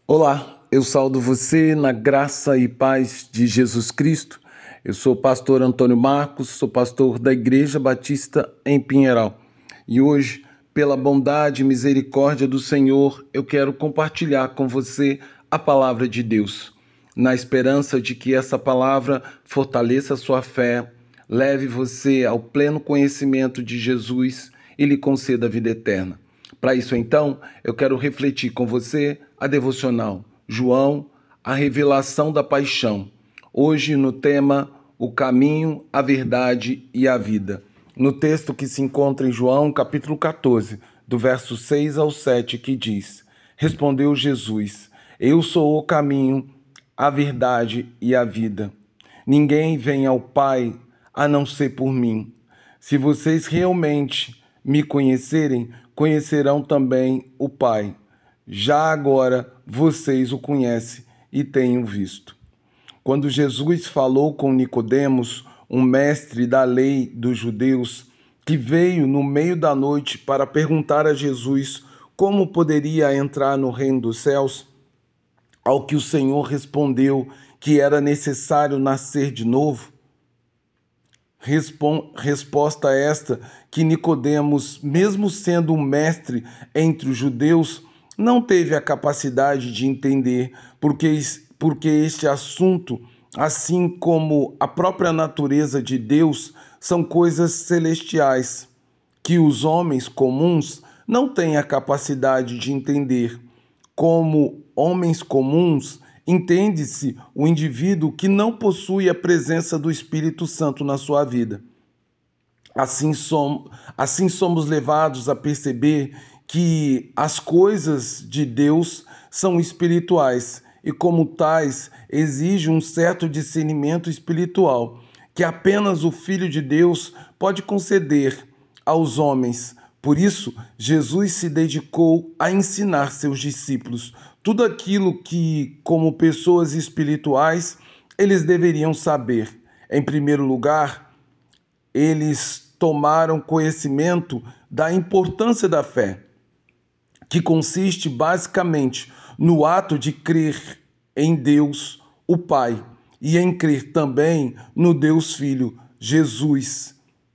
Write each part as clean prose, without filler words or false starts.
Olá, eu saúdo você na graça e paz de Jesus Cristo. Eu sou o pastor Antônio Marcos, sou pastor da Igreja Batista em Pinheiral. E hoje, pela bondade e misericórdia do Senhor, eu quero compartilhar com você a palavra de Deus, na esperança de que essa palavra fortaleça a sua fé, leve você ao pleno conhecimento de Jesus e lhe conceda a vida eterna. Para isso, então, eu quero refletir com você a devocional João, a revelação da paixão. Hoje no tema O caminho, a verdade e a vida. No texto que se encontra em João, capítulo 14, do verso 6 ao 7, que diz: Respondeu Jesus: Eu sou o caminho, a verdade e a vida. Ninguém vem ao Pai a não ser por mim. Se vocês realmente me conhecerem, conhecerão também o Pai. Já agora vocês o conhecem e têm o visto. Quando Jesus falou com Nicodemos, um mestre da lei dos judeus, que veio no meio da noite para perguntar a Jesus como poderia entrar no reino dos céus, ao que o Senhor respondeu que era necessário nascer de novo, resposta esta que Nicodemos, mesmo sendo um mestre entre os judeus, não teve a capacidade de entender, porque este assunto, assim como a própria natureza de Deus, são coisas celestiais, que os homens comuns não têm a capacidade de entender. Como homens comuns, entende-se o indivíduo que não possui a presença do Espírito Santo na sua vida. Assim somos levados a perceber que as coisas de Deus são espirituais e, como tais, exigem um certo discernimento espiritual que apenas o Filho de Deus pode conceder aos homens. Por isso, Jesus se dedicou a ensinar seus discípulos tudo aquilo que, como pessoas espirituais, eles deveriam saber. Em primeiro lugar, eles tomaram conhecimento da importância da fé, que consiste basicamente no ato de crer em Deus, o Pai, e em crer também no Deus Filho, Jesus.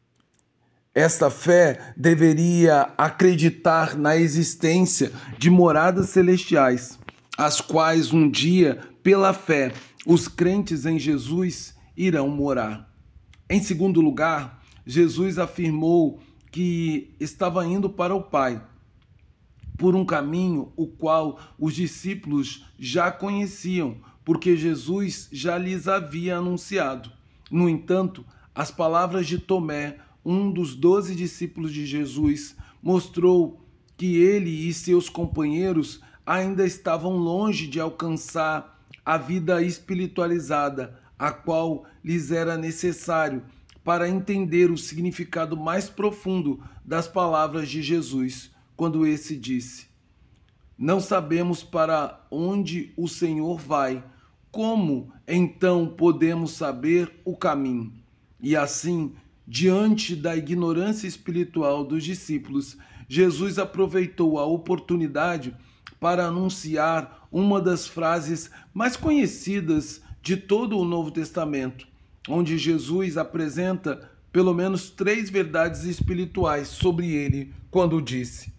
Esta fé deveria acreditar na existência de moradas celestiais, as quais um dia, pela fé, os crentes em Jesus irão morar. Em segundo lugar, Jesus afirmou que estava indo para o Pai, por um caminho o qual os discípulos já conheciam, porque Jesus já lhes havia anunciado. No entanto, as palavras de Tomé, um dos 12 discípulos de Jesus, mostrou que ele e seus companheiros ainda estavam longe de alcançar a vida espiritualizada, a qual lhes era necessário para entender o significado mais profundo das palavras de Jesus, quando esse disse: Não sabemos para onde o Senhor vai, como então podemos saber o caminho? E assim, diante da ignorância espiritual dos discípulos, Jesus aproveitou a oportunidade para anunciar uma das frases mais conhecidas de todo o Novo Testamento, onde Jesus apresenta pelo menos 3 verdades espirituais sobre ele, quando disse: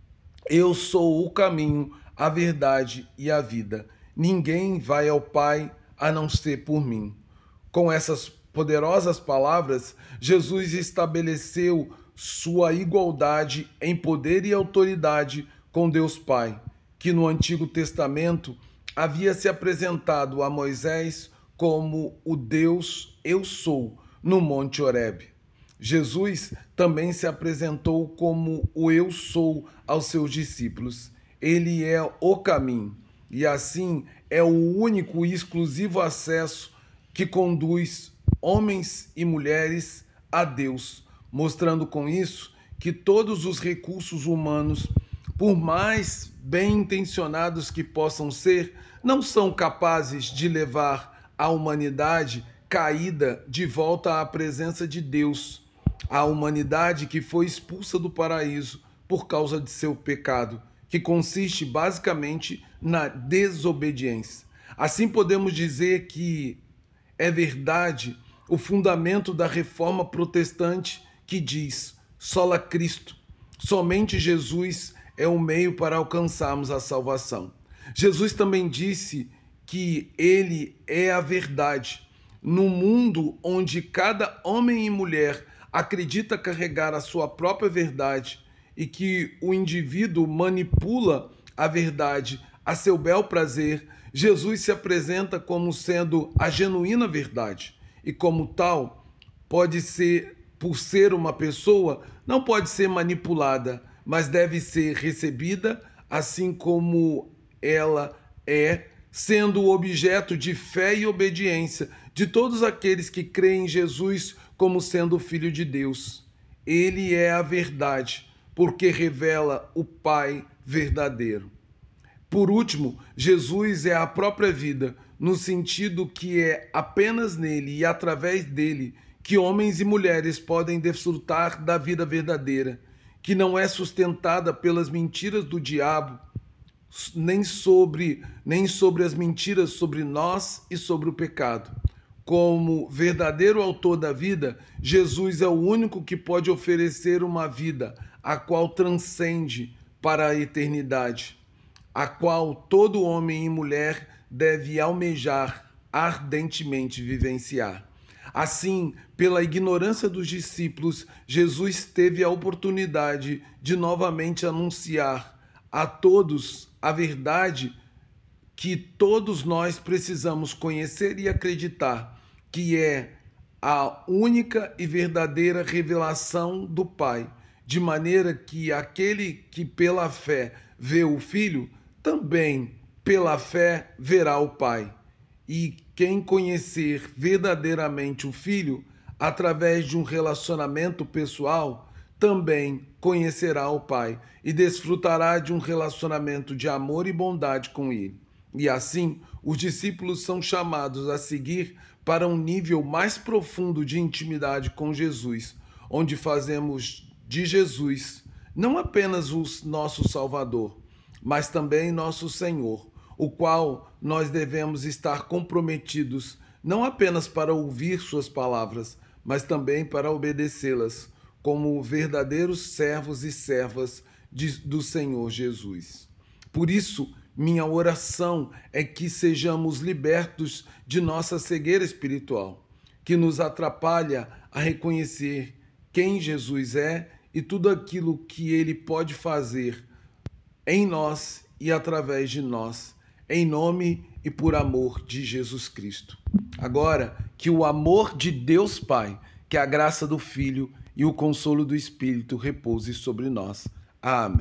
Eu sou o caminho, a verdade e a vida. Ninguém vai ao Pai a não ser por mim. Com essas poderosas palavras, Jesus estabeleceu sua igualdade em poder e autoridade com Deus Pai, que no Antigo Testamento havia se apresentado a Moisés como o Deus Eu Sou, no Monte Horebe. Jesus também se apresentou como o Eu Sou aos seus discípulos. Ele é o caminho e assim é o único e exclusivo acesso que conduz homens e mulheres a Deus, mostrando com isso que todos os recursos humanos, por mais bem intencionados que possam ser, não são capazes de levar a humanidade caída de volta à presença de Deus, a humanidade que foi expulsa do paraíso por causa de seu pecado, que consiste basicamente na desobediência. Assim podemos dizer que é verdade o fundamento da reforma protestante que diz: sola Cristo, somente Jesus é o meio para alcançarmos a salvação. Jesus também disse que ele é a verdade. No mundo onde cada homem e mulher acredita carregar a sua própria verdade e que o indivíduo manipula a verdade a seu bel prazer, Jesus se apresenta como sendo a genuína verdade. E como tal, pode ser, por ser uma pessoa, não pode ser manipulada, mas deve ser recebida assim como ela é, sendo objeto de fé e obediência de todos aqueles que creem em Jesus como sendo o Filho de Deus. Ele é a verdade, porque revela o Pai verdadeiro. Por último, Jesus é a própria vida, no sentido que é apenas nele e através dele que homens e mulheres podem desfrutar da vida verdadeira, que não é sustentada pelas mentiras do diabo, nem sobre as mentiras sobre nós e sobre o pecado. Como verdadeiro autor da vida, Jesus é o único que pode oferecer uma vida a qual transcende para a eternidade, a qual todo homem e mulher deve almejar ardentemente vivenciar. Assim, pela ignorância dos discípulos, Jesus teve a oportunidade de novamente anunciar a todos a verdade que todos nós precisamos conhecer e acreditar, que é a única e verdadeira revelação do Pai, de maneira que aquele que pela fé vê o Filho, também pela fé verá o Pai. E quem conhecer verdadeiramente o Filho, através de um relacionamento pessoal, também conhecerá o Pai e desfrutará de um relacionamento de amor e bondade com Ele. E assim, os discípulos são chamados a seguir para um nível mais profundo de intimidade com Jesus, onde fazemos de Jesus não apenas o nosso Salvador, mas também nosso Senhor, o qual nós devemos estar comprometidos não apenas para ouvir suas palavras, mas também para obedecê-las, como verdadeiros servos e servas do Senhor Jesus. Por isso, minha oração é que sejamos libertos de nossa cegueira espiritual, que nos atrapalha a reconhecer quem Jesus é e tudo aquilo que Ele pode fazer em nós e através de nós, em nome e por amor de Jesus Cristo. Agora, que o amor de Deus Pai, que a graça do Filho e o consolo do Espírito repouse sobre nós. Amém.